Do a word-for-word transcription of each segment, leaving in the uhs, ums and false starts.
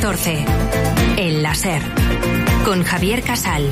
catorce. El láser. Con Javier Casal.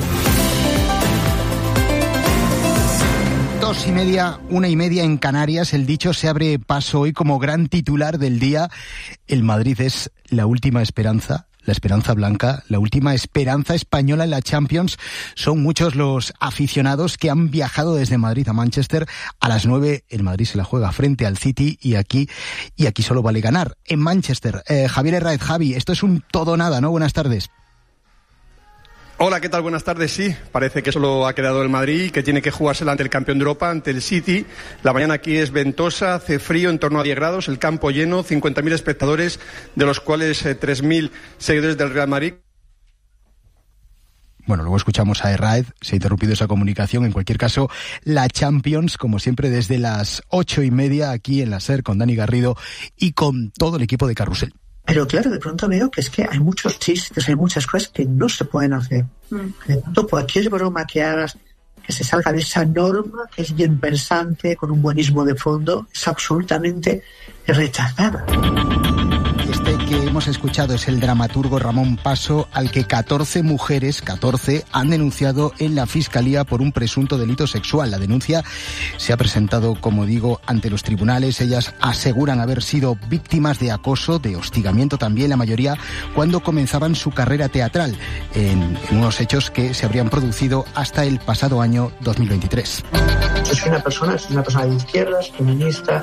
Dos y media, una y media en Canarias. El dicho se abre paso hoy como gran titular del día. El Madrid es la última esperanza. La esperanza blanca, la última esperanza española en la Champions. Son muchos los aficionados que han viajado desde Madrid a Manchester. A las nueve el Madrid se la juega frente al City y aquí y aquí solo vale ganar. En Manchester, eh, Javier Herráez. Javi, esto es un todo nada, ¿no? Buenas tardes. Hola, ¿qué tal? Buenas tardes. Sí, parece que solo ha quedado el Madrid, que tiene que jugársela ante el campeón de Europa, ante el City. La mañana aquí es ventosa, hace frío, en torno a diez grados, el campo lleno, cincuenta mil espectadores, de los cuales eh, tres mil seguidores del Real Madrid. Bueno, luego escuchamos a Herráez, se ha interrumpido esa comunicación. En cualquier caso, la Champions, como siempre, desde las ocho y media aquí en la SER con Dani Garrido y con todo el equipo de Carrusel. Pero claro, de pronto veo que es que hay muchos chistes, hay muchas cosas que no se pueden hacer. Mm. De pronto cualquier broma que hagas que se salga de esa norma, que es bien pensante, con un buenismo de fondo, es absolutamente rechazada. Este que hemos escuchado es el dramaturgo Ramón Paso, al que catorce mujeres, catorce, han denunciado en la Fiscalía por un presunto delito sexual. La denuncia se ha presentado, como digo, ante los tribunales. Ellas aseguran haber sido víctimas de acoso, de hostigamiento también, la mayoría cuando comenzaban su carrera teatral, en, en unos hechos que se habrían producido hasta el pasado año dos mil veintitrés. Yo soy una persona, soy una persona de izquierdas, feminista...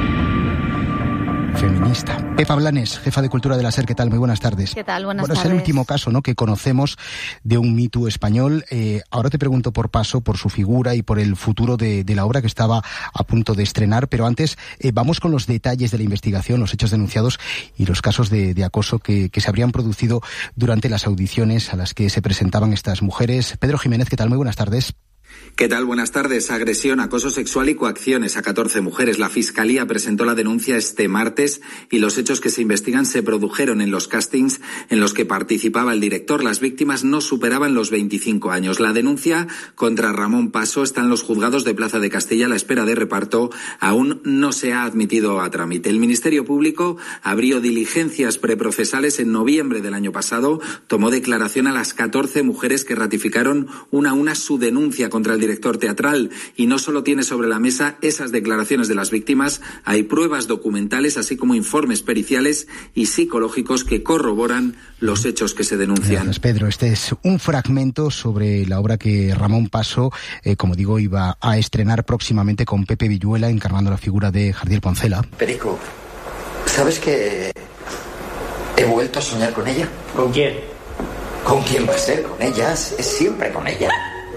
feminista. Pepa Blanes, jefa de Cultura de la SER, ¿qué tal? Muy buenas tardes. ¿Qué tal? Buenas bueno, tardes. Es el último caso, ¿no?, que conocemos de un Me Too español. Eh, ahora te pregunto por Paso, por su figura y por el futuro de, de la obra que estaba a punto de estrenar, pero antes eh, vamos con los detalles de la investigación, los hechos denunciados y los casos de, de acoso que, que se habrían producido durante las audiciones a las que se presentaban estas mujeres. Pedro Jiménez, ¿qué tal? Muy buenas tardes. ¿Qué tal? Buenas tardes. Agresión, acoso sexual y coacciones a catorce mujeres. La Fiscalía presentó la denuncia este martes y los hechos que se investigan se produjeron en los castings en los que participaba el director. Las víctimas no superaban los veinticinco años. La denuncia contra Ramón Paso está en los juzgados de Plaza de Castilla. La espera de reparto aún no se ha admitido a trámite. El Ministerio Público abrió diligencias preprocesales en noviembre del año pasado. Tomó declaración a las catorce mujeres que ratificaron una a una su denuncia contra el director teatral, y no solo tiene sobre la mesa esas declaraciones de las víctimas, hay pruebas documentales así como informes periciales y psicológicos que corroboran los hechos que se denuncian. Gracias, Pedro. Este es un fragmento sobre la obra que Ramón Paso, eh, como digo, iba a estrenar próximamente con Pepe Villuela encarnando la figura de Jardiel Poncela. Perico, ¿sabes que he vuelto a soñar con ella? ¿Con quién? ¿Con quién va a ser? Con ella, es siempre con ella.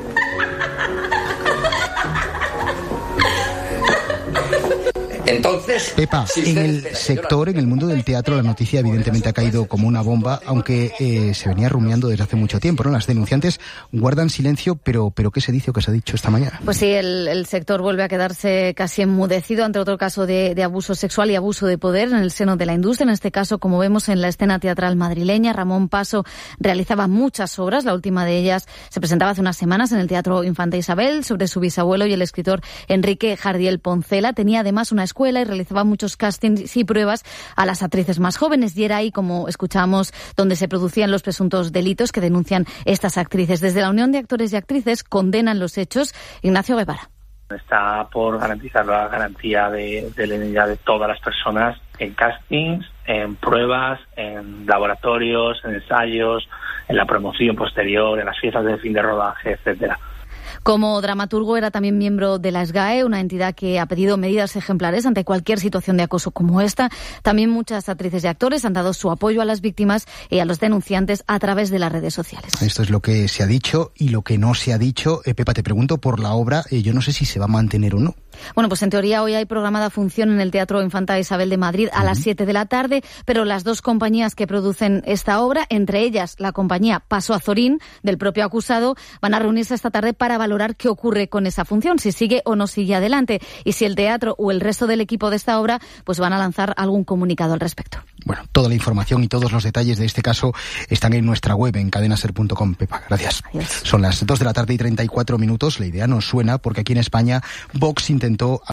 Entonces, Pepa, si en el sector, en el mundo del teatro, la noticia evidentemente ha caído como una bomba, aunque eh, se venía rumiando desde hace mucho tiempo, ¿no? Las denunciantes guardan silencio, pero pero ¿qué se dice o qué se ha dicho esta mañana? Pues sí, el, el sector vuelve a quedarse casi enmudecido ante otro caso de, de abuso sexual y abuso de poder en el seno de la industria. En este caso, como vemos en la escena teatral madrileña, Ramón Paso realizaba muchas obras. La última de ellas se presentaba hace unas semanas en el Teatro Infanta Isabel sobre su bisabuelo y el escritor Enrique Jardiel Poncela. Tenía además una escuela y realizaba muchos castings y pruebas a las actrices más jóvenes, y era ahí, como escuchamos, donde se producían los presuntos delitos que denuncian estas actrices. Desde la Unión de Actores y Actrices condenan los hechos. Ignacio Guevara. Está por garantizar la garantía de, de la identidad de todas las personas en castings, en pruebas, en laboratorios, en ensayos, en la promoción posterior, en las fiestas de fin de rodaje, etcétera. Como dramaturgo era también miembro de la SGAE, una entidad que ha pedido medidas ejemplares ante cualquier situación de acoso como esta. También muchas actrices y actores han dado su apoyo a las víctimas y a los denunciantes a través de las redes sociales. Esto es lo que se ha dicho y lo que no se ha dicho. Eh, Pepa, te pregunto por la obra. Eh, yo no sé si se va a mantener o no. Bueno, pues en teoría hoy hay programada función en el Teatro Infanta Isabel de Madrid a uh-huh. las siete de la tarde, pero las dos compañías que producen esta obra, entre ellas la compañía Paso Azorín, del propio acusado, van a reunirse esta tarde para valorar qué ocurre con esa función, si sigue o no sigue adelante, y si el teatro o el resto del equipo de esta obra pues van a lanzar algún comunicado al respecto. Bueno, toda la información y todos los detalles de este caso están en nuestra web, en cadena ser punto com. Pepa, gracias. Adiós. Son las dos de la tarde y treinta y cuatro minutos. La idea nos suena porque aquí en España Vox intentó